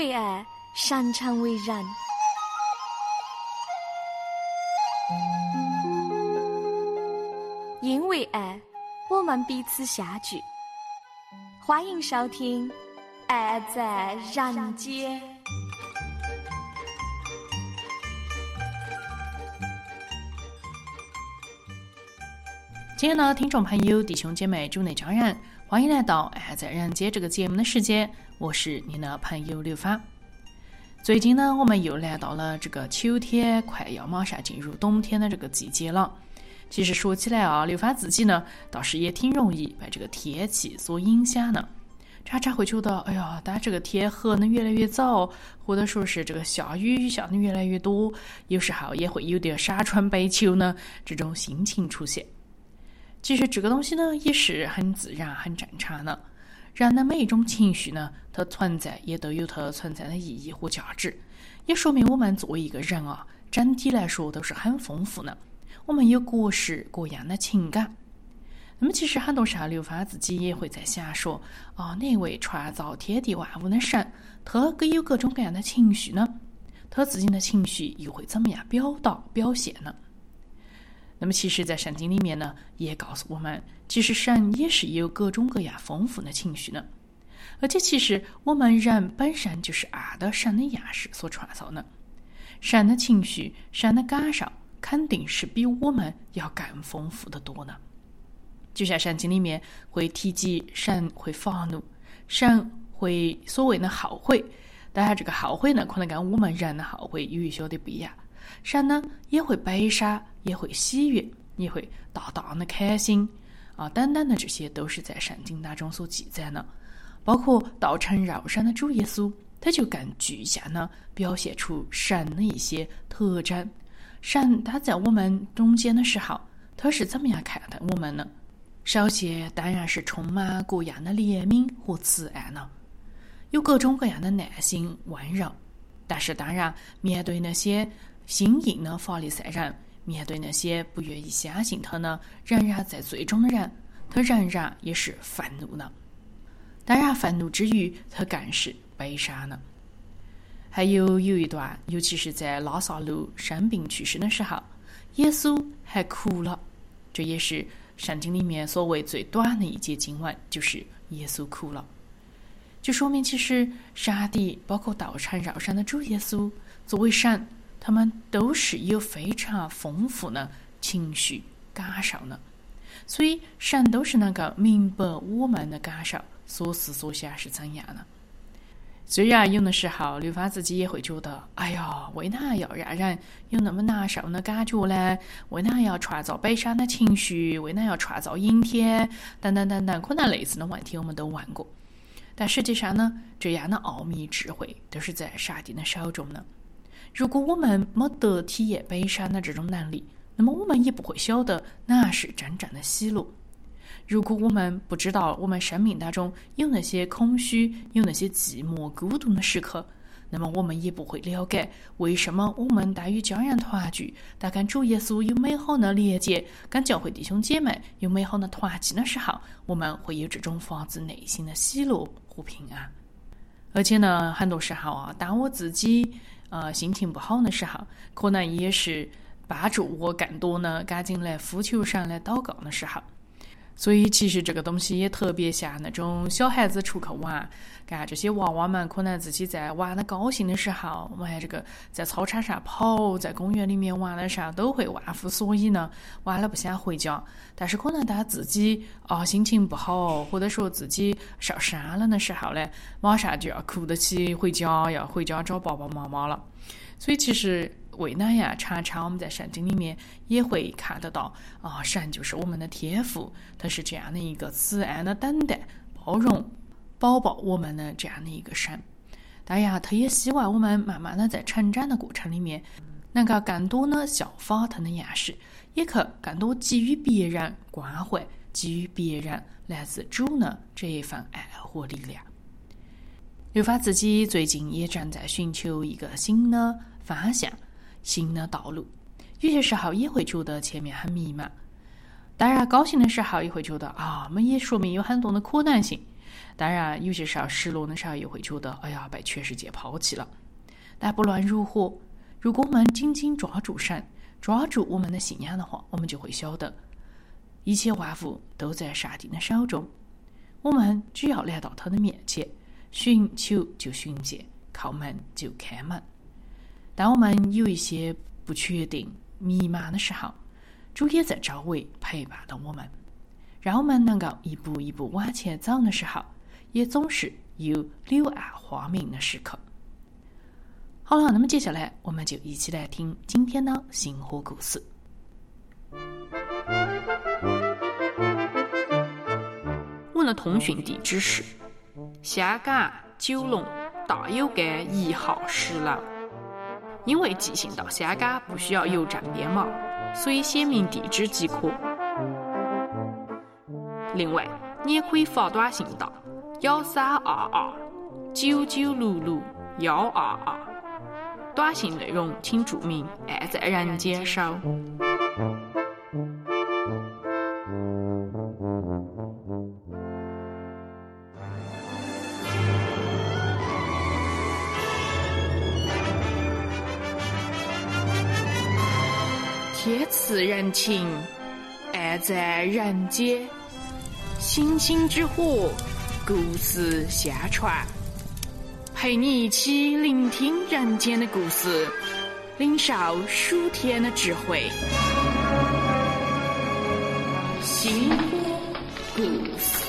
为爱，擅长为人。因为爱，我们彼此相聚。欢迎收听《爱在人间》。 亲爱的听众朋友、弟兄姐妹、主内家人，欢迎来到《爱在人间》这个节目的时间，我是你的朋友刘芳。最近呢，我们又来到了这个秋天，快要马上进入冬天的这个季节了。其实说起来啊，刘芳自己呢，倒是也挺容易被这个天气所影响的。常常会觉得，哎呀，但这个天黑的越来越早，或者说是这个下雨下的越来越多，有时候也会有点伤春悲秋呢，这种心情出现。其实这个东西呢，也是很自然、很正常的。人的每一种情绪呢，它存在也都有它存在的意义和价值，也说明我们作为一个人啊，整体来说都是很丰富的。我们有各式各样的情感。那么其实很多时候，刘芳自己也会在想说，那位创造天地万物的神，他有各种各样的情绪呢？他自己的情绪又会怎么样表现呢？那么其实在圣经里面呢，也告诉我们，其实神也是有各种各样丰富的情绪呢。而且其实我们人本身就是按照神的样式所创造的，神的情绪、神的感受肯定是比我们要更丰富的多呢。就像圣经里面会提及神会发怒，神会所谓的后悔，当然这个后悔呢，可能跟我们人的后悔有一些的不一样。神呢也会悲伤，也会喜悦，也会大大的开心等等的，这些都是在圣经当中所记载的。包括道成肉身的主耶稣，他就更具象的表现出神的一些特征。神他在我们中间的时候，他是怎么样看待我们呢？首先当然是充满各样的怜悯和慈爱呢，有各种各样的耐心温柔。但是当然面对那些心硬的法利赛人，面对那些不愿意相信他呢，仍然在罪中的人，他仍然也是愤怒呢。当然愤怒之余，他更是悲伤呢。还有一段，尤其是在拉撒路生病去世的时候，耶稣还哭了。这也是圣经里面所谓最短的一节经文，就是耶稣哭了。就说明其实上帝包括道成肉身的主耶稣作为神，他们都是有非常丰富的情绪感受的。所以神都是能够明白我们的感受，所思所想是怎样的。虽然有的时候刘芳自己也会觉得，哎呀，为哪要让人有那么难受的感觉呢？为哪要创造悲伤的情绪？为哪要创造阴天？等等等等，可能类似的问题我们都问过。但实际上呢，这样的奥秘智慧都是在上帝的手中的。如果我们没得体验悲伤的这种能力，那么我们也不会晓得哪是真正的喜乐。如果我们不知道我们生命当中有那些空虚，有那些寂寞孤独的时刻，那么我们也不会了解为什么我们当与家人团聚，当跟主耶稣有美好的连接，跟教会弟兄姐妹有美好的团契的时候，我们会有这种发自内心的喜乐和平安。而且呢，很多时候当我自己心情不好的时候，可能也是帮助我更多呢赶紧来呼求神来祷告的时候。所以其实这个东西也特别像那种小孩子出去玩，这些娃娃们可能自己在玩的高兴的时候，这个在操场上跑，在公园里面玩的时候，都会忘乎所以呢，玩了不想回家。但是可能他自己心情不好，或者说自己受伤了的时候呢，马上就要哭得起回家，要回家找爸爸妈妈了。所以其实为那样常常我们在圣经里面也会看得到神就是我们的天父，他是这样的一个慈爱的等待包容宝宝我们的这样的一个神。当然他也希望我们慢慢的在成长的过程里面能够更多的效法他的样式，也可更多给予别人关怀，给予别人来自主的这一份爱和力量。刘芳自己最近也正在寻求一个新的方向，新的道路，有些时候也会觉得前面很迷茫。当然高兴的时候也会觉得也说明有很多的可能性， 当然，有些时候失落的时候也会觉得，哎呀，被全世界抛弃了。但不论如何，如果我们紧紧抓住神，抓住我们的信仰的话，我们就会晓得，一切万物都在上帝的手中。我们只要来到他的面前，寻求就寻见，叩门就开门。当我们有一些不确定、迷茫的时候，主也在周围陪伴着我们，让我们能够一步一步往前走的时候，也总是有柳暗花明的时刻。好了，那么接下来我们就一起来听今天的星火故事。我的通讯地址是香港九龙大有街1号10楼。因为寄信到香港不需要邮政编码，所以写明地址即可。另外，你也可以发短信到132299662122，短信内容请注明“爱在人间收”。天赐人情，爱在人间。星星之火，故事相传，陪你一起聆听人间的故事，领受属天的智慧。星火故事。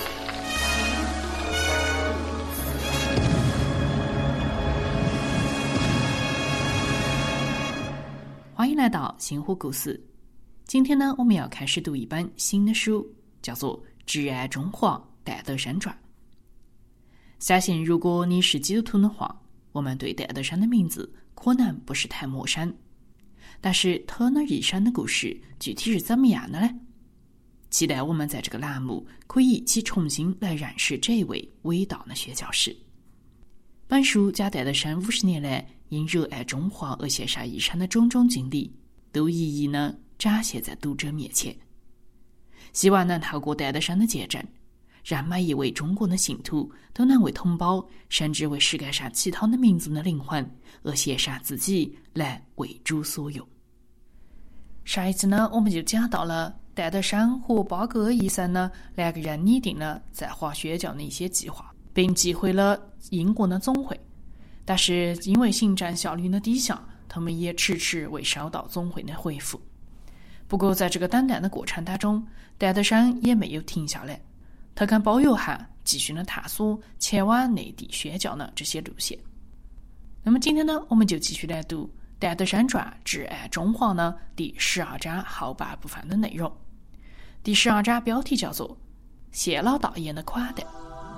欢迎来到星火故事。今天呢，我们要开始读一本新的书，叫做《挚爱中华戴德生传》。相信如果你是基督徒的话，我们对戴德生的名字可能不是太陌生。但是他那一生的故事具体是怎么样的呢？期待我们在这个栏目可以一起重新来认识这一位伟大的宣教士。本书将戴德生50年来因热爱中华而献上一生的种种经历，都一一呢展现在读者面前。希望能透过戴德生的见证，让每一位中国的信徒都能为同胞，甚至为世界上其他的民族的灵魂而献上自己，来为主所用。上一次呢，我们就讲到了戴德生和巴格尔医生呢2个人拟定了在华宣教的一些计划，并寄回了英国的总会。但是因为行政效率的低下，他们也迟迟未收到总会的回复。不过在这个等待的过程当中，戴德生也没有停下来，他跟包约翰继续的探索前往内地宣教的这些路线。那么今天呢，我们就继续来读《戴德生传挚爱中华》呢第12章后半部分的内容。第12章标题叫做谢老大爷的款待。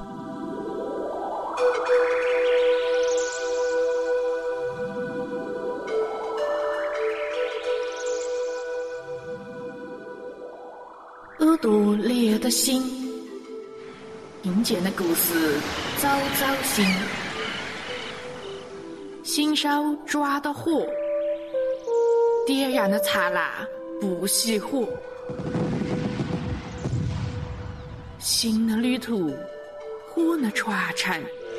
耳朵猎的心，听见的故事早早醒，新手抓的火，点燃的灿烂不熄火。新的旅途，火的传承，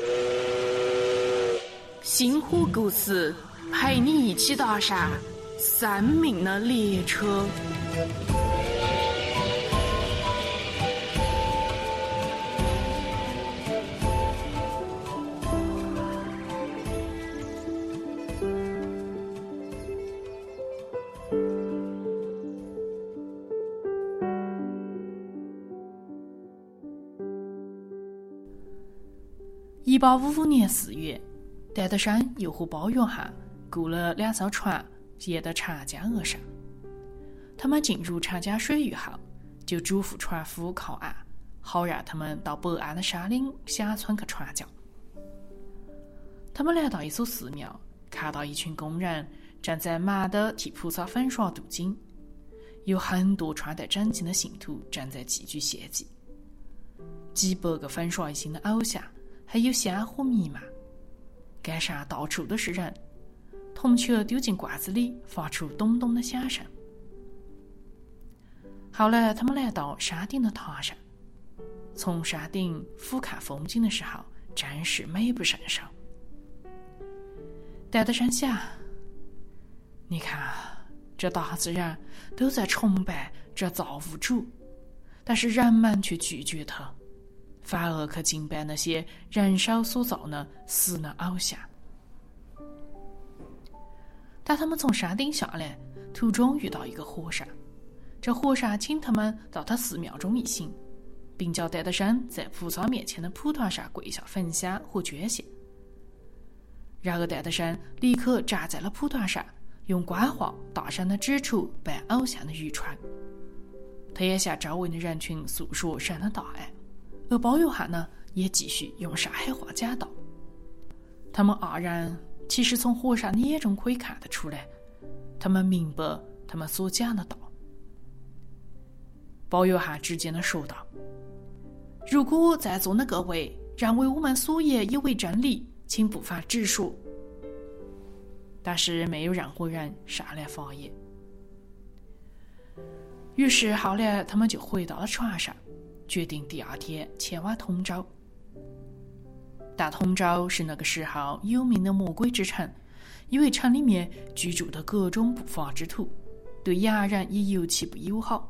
星火故事陪你一起踏上生命的列车。1855年4月，戴德生又和包约翰雇了2艘船，沿着长江而上。他们进入长江水域后，就嘱咐船夫靠岸，好让他们到北岸的山岭乡村去传教。他们来到一所寺庙，看到一群工人正在忙地替菩萨粉刷镀金，有很多穿得整齐的信徒正在寄居献祭，几百个粉刷一新的偶像，还有香火弥漫，街上到处都是人，铜球丢进罐子里，发出咚咚的响声。后来他们来到山顶的塔上， 从山顶俯瞰风景的时候，真是美不胜收。戴德山想，你看，这大自然都在崇拜这造物主，但是人们却拒绝他，反而去敬拜那些人手所造的死的偶像。当他们从山顶下来，途中遇到一个和尚，这和尚请他们到他寺庙中一行，并叫戴德山在菩萨面前的蒲团上跪下焚香和捐献。然而戴德山立刻站在了蒲团上，用官话大声地指出拜偶像的愚蠢。他也向周围的人群诉说神的大爱，而包约翰呢，也继续用上海话讲道。他们二人其实从和尚的眼中可以看得出来，他们明白他们所讲的道。包约翰直接地说道：如果在座的各位认为我们所言有违真理，请不妨直说。但是没有任何人上来发言。于是后来他们就回到了船上，决定第二天前往通州。但通州是那个时候有名的魔鬼之城，因为城里面居住的各种不法之徒，对洋人也尤其不友好。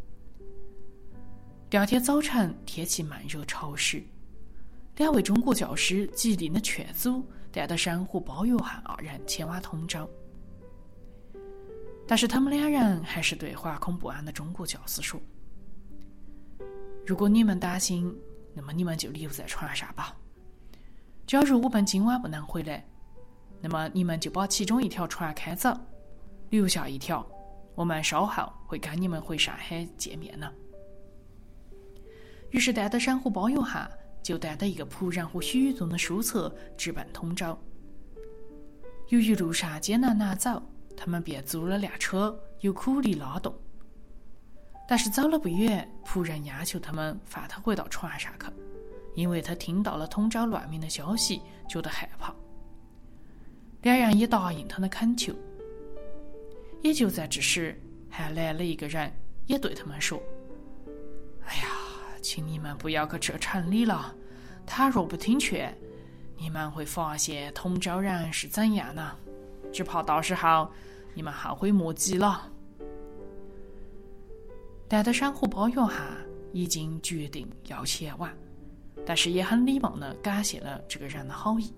第二天早晨，天气闷热潮湿，两位中国教师极力的劝阻戴德山和包约翰二人前往通州，但是他们两人还是对惶恐不安的中国教师说：如果你们担心，那么你们就留在船上吧。假如我们今晚不能回来，那么你们就把其中一条船开走，留下一条，我们稍后会跟你们回上海见面呢。于是戴德山和包约翰就带着一个仆人和许多的书册直奔通州。由于路上艰难难走，他们便租了辆车，由苦力拉动。但是走了不远，仆人要求他们放他回到船上去，因为他听到了通州乱民的消息，觉得害怕。两人也答应他的恳求。也就在这时，还来了一个人，也对他们说：哎呀，请你们不要去这城里了，他若不听劝，你们会发现通州人是怎样呢？只怕到时候你们后悔莫及了。戴德山和包约翰已经决定要前往，但是也很礼貌地感谢了这个人的好意。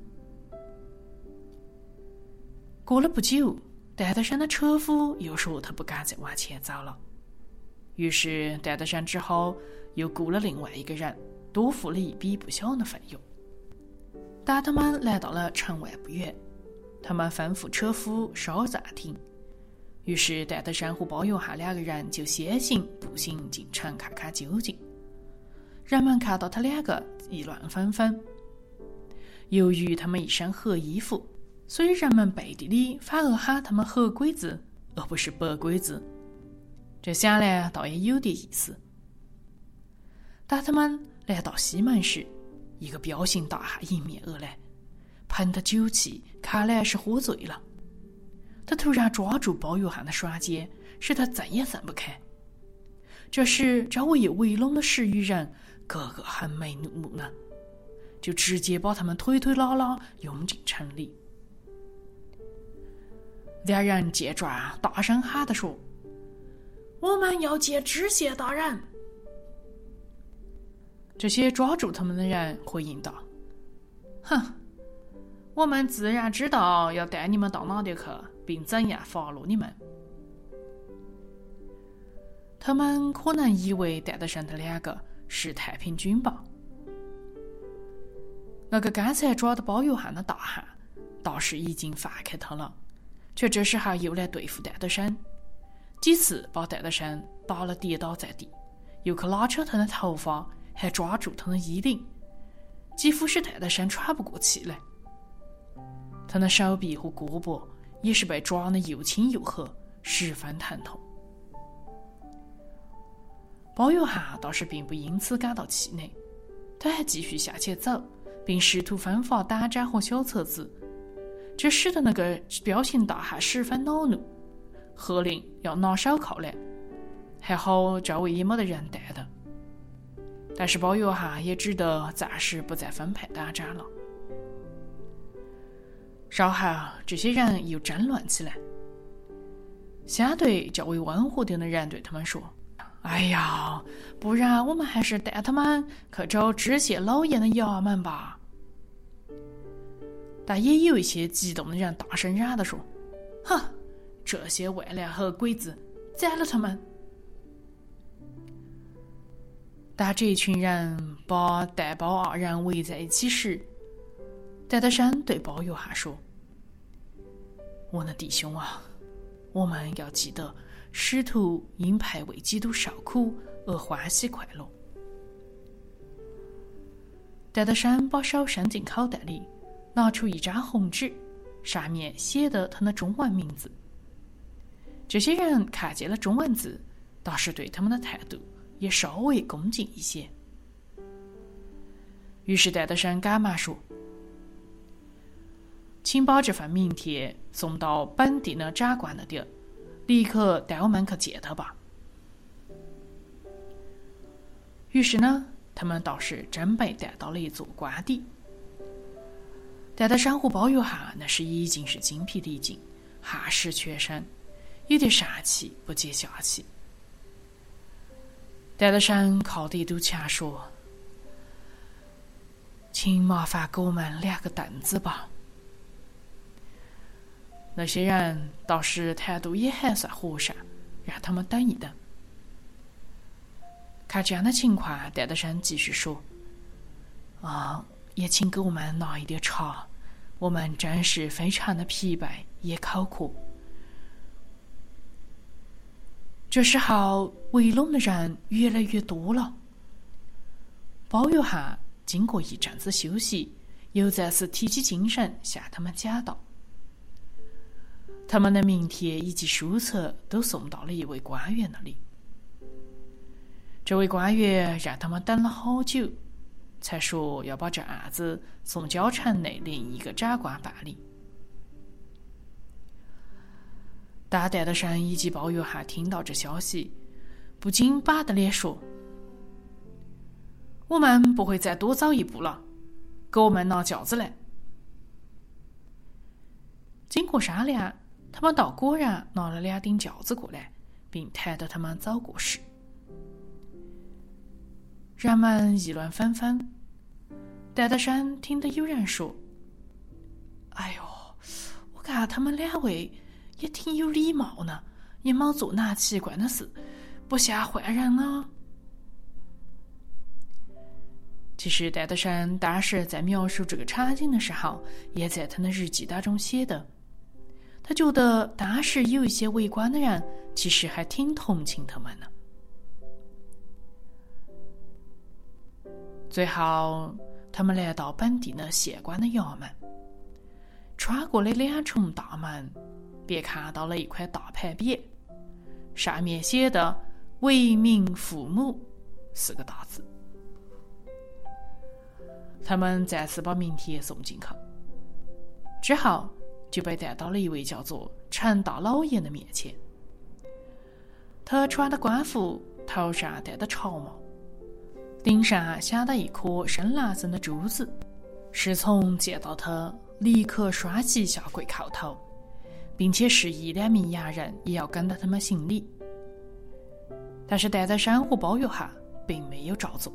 过了不久，戴德山的车夫又说他不敢再往前走了，于是戴德山只好又雇了另外一个人，多付了一笔不小的费用。当他们来到了城外不远，他们吩咐车夫稍暂停，于是戴德山和包约翰两个人就先行步行进城看看究竟。人们看到他两个议论纷纷，由于他们一身黑衣服，所以人们背地里反而喊他们黑鬼子而不是白鬼子，这想来倒也有点意思。当他们来到西门时，一个彪形大汉迎面而来，喷得酒气，看来是喝醉了。他突然抓住包约翰的双肩，使他睁也睁不开。这时周围又围拢了10余人，个个横眉怒目呢，就直接把他们推推拉拉拥进城里。两人见状大声喊地说：我们要见知县大人。这些抓住他们的人回应道：哼，我们自然知道要带你们到哪里去，并怎样发落你们。他们可能以为戴德山的两个是太平军吧。那个刚才抓的包约翰的大汉倒是已经放开他了，却这时候又来对付戴德山，几次把戴德山打了跌倒在地，又去拉扯他的头发，还抓住他的衣领，几乎使戴德山喘不过气来。他的手臂和胳膊也是被抓得又青又黑，十分疼痛。包约翰倒是并不因此感到气馁，他还继续向前走，并试图分发胆章和小册子，这使得那个彪形大汉十分恼怒，喝令要拿手铐来，还好周围也没得人带的。 但是包约翰也只得暂时不再分派打仗了。稍后，这些人又争论起来。相对较为温和点的人对他们说：“哎呀，不然我们还是带他们去找知县老爷的衙门吧。”但也有一些激动的人大声嚷着说：“哼，这些外来和鬼子，宰了他们！”当这一群人把带包二人围在一起时，戴德生对包约翰说：“我的弟兄啊，我们要记得，使徒因派为基督受苦而欢喜快乐。”戴德生把手伸进口袋里，拿出一张红纸，上面写的他的中文名字。这些人看见了中文字，倒是对他们的态度也稍微恭敬一些。于是戴德生赶忙说：“请把这份名帖送到本地的长官那里，立刻带我们去见他吧。”于是呢，他们倒是真被带到了一座官邸。戴德生和包约翰那时已经是精疲力尽，汗湿全身，有点上气不接下气。戴德生靠着一堵墙说：“请麻烦给我们2个凳子吧。”那些人倒是态度也还算和善，让他们等一等。看这样的情况，戴德生继续说：“也请给我们拿一点茶，我们真是非常的疲惫也口渴。”这时候，围拢的人越来越多了。包约翰经过一阵子休息，又再次提起精神向他们讲道。他们的名帖以及书册都送到了一位官员那里。这位官员让他们等了好久，才说要把这案子送交城内另一个长官办理。当戴德生以及包约翰听到这消息，不禁板着脸说：“我们不会再多走一步了，给我们拿轿子来。”经过商量，他们倒果然拿了2顶轿子过来，并抬着他们走过时，人们议论纷纷。戴德生听得有人说：“哎呦，我看他们2位也挺有礼貌呢，也没做那奇怪的事，不像坏人啊。”其实戴德生当时在描述这个场景的时候，也在他的日记当中写的。他觉得当时有一些围观的人其实还挺同情他们的。最后他们来到本地的县官的衙门，穿过了2重大门，便看到了一块大牌匾，上面写的“为民父母”4个大字。他们再次把名帖送进去，之后就被带到了一位叫做陈大老爷的面前。他穿的官服，头上戴的朝帽，顶上镶的一颗深蓝色的珠子。侍从见到他，立刻双膝下跪叩头，并且示意2名衙人也要跟着他们行礼。但是戴德生和包约翰并没有照做。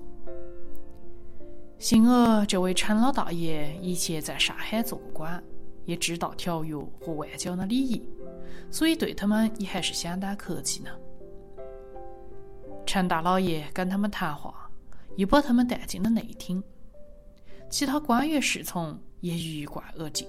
幸而这位陈老大爷以前在上海做过官，也知道条约和外交的礼仪，所以对他们也还是相当客气呢。陈大老爷跟他们谈话，又把他们带进了内厅，其他官员侍从也鱼贯而进。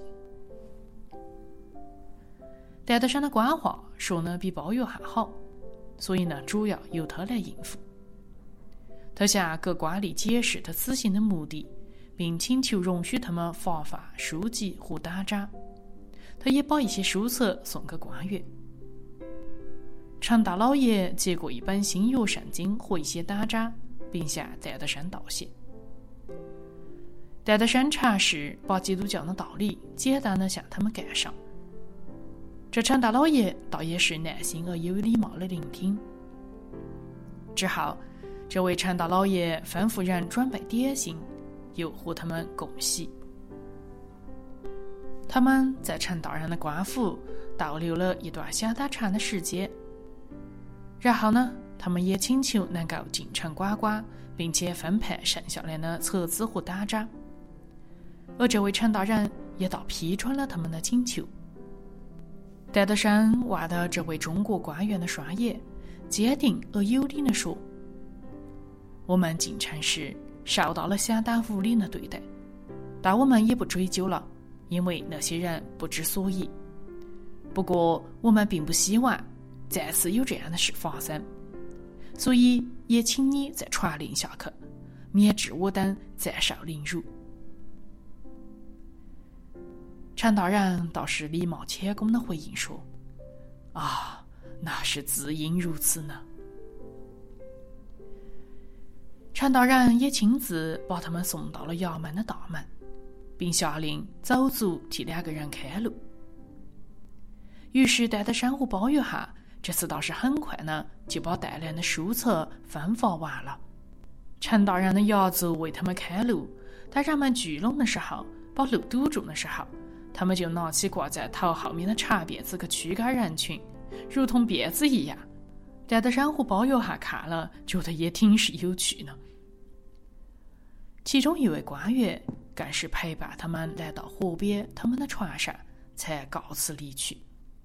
戴德生的官话说呢比包约翰好，所以呢主要由他来应付。他向各官吏解释他此行的目的，并请求容许他们发放书籍和打札。他也把一些书册送给官员。陈大老爷接过一本新约圣经和一些打札，并向戴德生道谢。戴德生尝试把基督教的道理简单地向他们介绍。这陈大老爷倒也是耐心而有礼貌的聆听。之后， 这位禅大老爷吩咐人准备点心，又和他们共喜。他们在陈大人的官府逗留了一段小打禅的时间，然后呢，他们也请求能够进城呱呱，并且分配剩下来的册子和打札。而这位陈大人也倒批准了他们的请求。戴德生望着这位中国官员的双眼，坚定而有力地说：“我们进城时受到了相当无理的对待，但我们也不追究了，因为那些人不知所以。不过我们并不希望再次有这样的事发生，所以也请你再传令下去，免致我等再受凌辱。”陈大人倒是礼貌谦恭地回应说：“啊，那是自应如此呢。”陈大人也亲自把他们送到了衙门的大门，并下令走卒替2个人开路。于是戴德生和包约翰这次倒是很快呢就把带来的书册分发完了。陈大人的衙卒为他们开路，当人们聚拢的时候，把路堵住的时候，他们就拿起挂在头后面的长辫子去驱赶人群，如同辫子一样。戴德生和包约翰看了，觉得也挺是有趣呢。其中一位官员更是陪伴他们来到河边他们的船上，才告辞离去。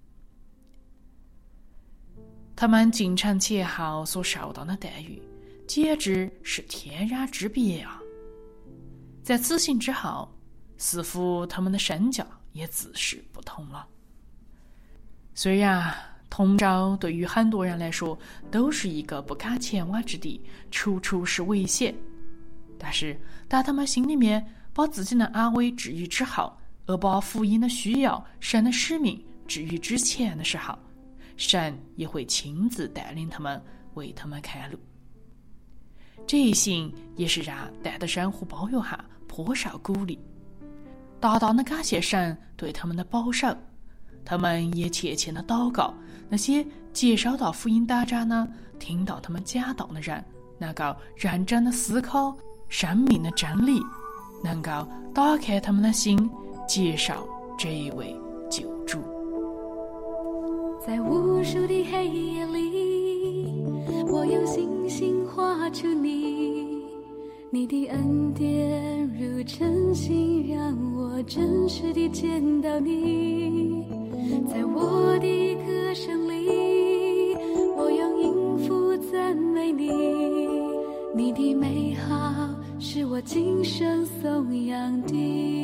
他们进城前后所受到的待遇，简直是天壤之别啊！在此行之后，似乎他们的身价也自是不同了。虽然通州对于很多人来说都是一个不敢前往之地，处处是危险，但是当他们心里面把自己的安危置于之后，而把福音的需要、神的使命置于之前的时候，神也会亲自带领他们，为他们开路。这一行也是让戴德生和包约翰颇受鼓励，大大的感谢神对他们的保守。他们也切切的祷告，那些接收到福音打札呢，听到他们讲道的人，能够认真的思考生命的真理，能够打开他们的心，接受这一位救主。 在无数的黑夜里，我用星星画出你，你的恩典如晨星，让我真实地见到你。在我的歌声里，我用音符赞美你，你的美好是我今生颂扬的。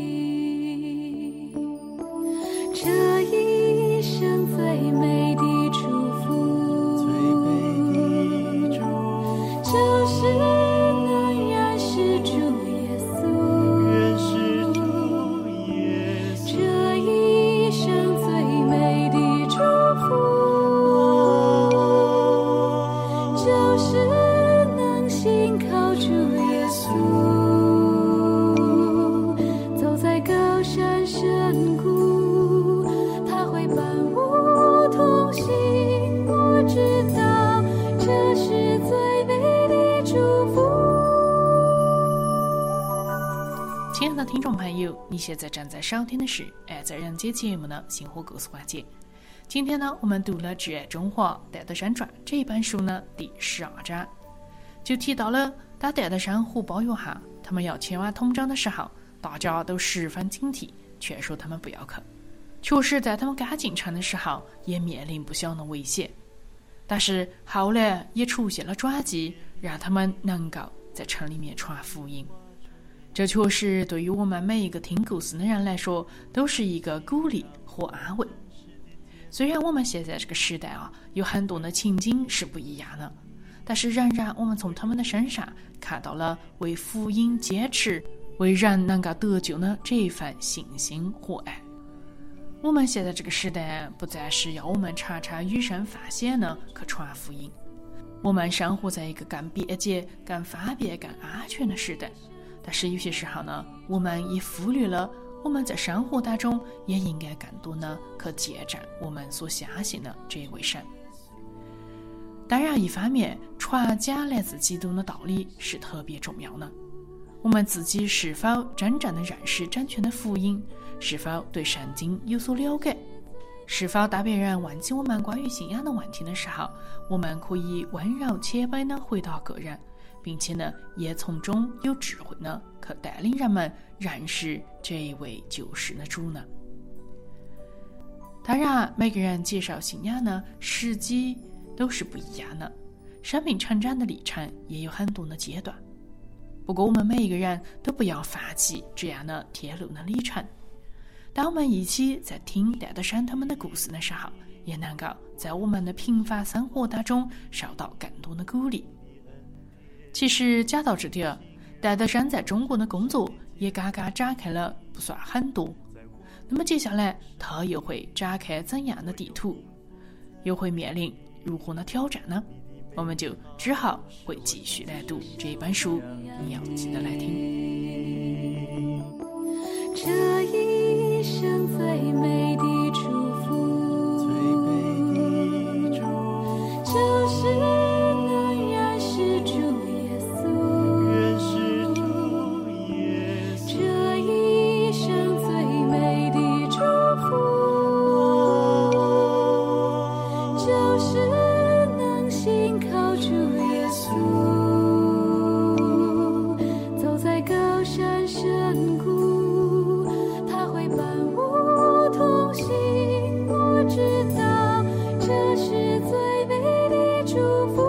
这一生最美的祝福，就是能认识主耶稣。这一生最美的祝福，就是能信靠主耶稣。走在高山深谷，他会伴我同行。我知道这是最美的祝福。 亲爱的听众朋友，你现在正在收听的是《爱在人间》节目的星火故事环节。今天呢，我们读了《挚爱中华戴德生传》这一本书呢第12章，就提到了当戴德生和包约翰他们要前往通州的时候，大家都十分警惕，劝说他们不要去。确实在他们刚进城的时候也面临不小的危险，但是后来也出现了转机，让他们能够在城里面传福音。这确实对于我们每一个听故事的人来说都是一个鼓励和安慰。虽然我们现在这个时代啊，有很多的情景是不一样的，但是仍然我们从他们的身上看到了为福音坚持、为人能够得救的这一份信心和爱。我们现在这个时代不再是要我们常常与神犯险的去传福音，我们生活在一个更便捷、更方便、更安全的时代，但是有些时候呢，我们也忽略了我们在生活当中也应该更多的去见证我们所相信的这一位神。 当然一方面传讲来自基督的道理是特别重要的，我们自己是否真正的认识正确的福音，是否对圣经有所了解，是否当别人问起我们关于信仰的问题的时候，我们可以温柔谦卑地回答个人，并且呢也从中有智慧呢去带领人们认识这一位救世的主呢。当然每个人接受信仰呢时机都是不一样的，生命成长的历程也有很多的阶段，不过我们每一个人都不要放弃这样的天路的历程。当我们一起在听戴德生他们的故事的时候，也能够在我们的平凡生活当中受到更多的鼓励。其实讲到这点，戴德生在中国的工作也刚刚展开了不算很多，那么接下来他又会展开怎样的地图，又会面临如何的挑战呢？我们就之后会继续来读这一本书，你要记得来听。 这一生最美的祝福，就是能认识主耶稣。这一生最美的祝福，就是能信靠主耶稣，走在高山深谷，他会伴我同行。我知道这是最美的祝福。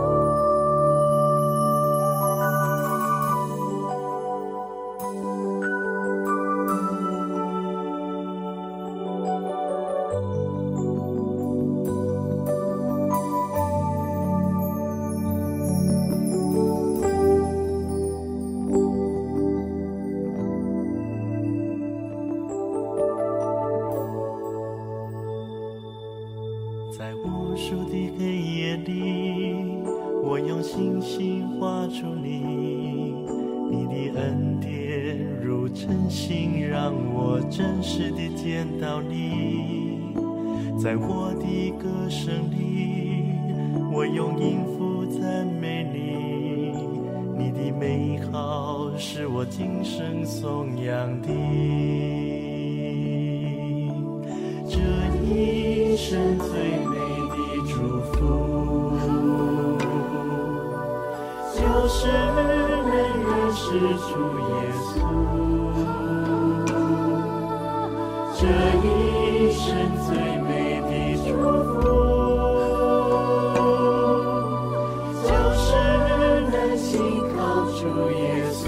在无数的黑夜里，我用星星画出你，你的恩典如晨星，让我真实地见到你。在我的歌声里，我用音符赞美你，你的美好是我今生颂扬的。这一生最美的祝福，就是能认识主耶稣。这一生最美的祝福，就是能信靠主耶稣，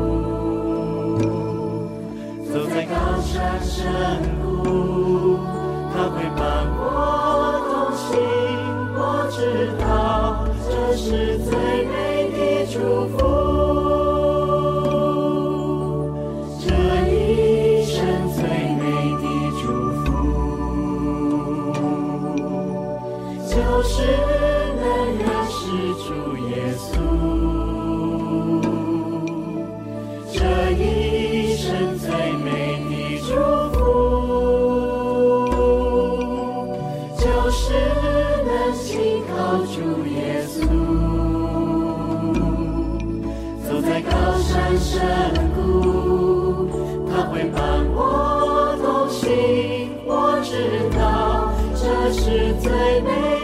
走在高山深谷，他会伴我同行。我知道这是最美的祝福。这一生最美的祝福，就是能认识主耶稣。这一生最美的祝福，就是能信靠主耶稣，走在高山深谷，他会伴我同行。我知道这是最美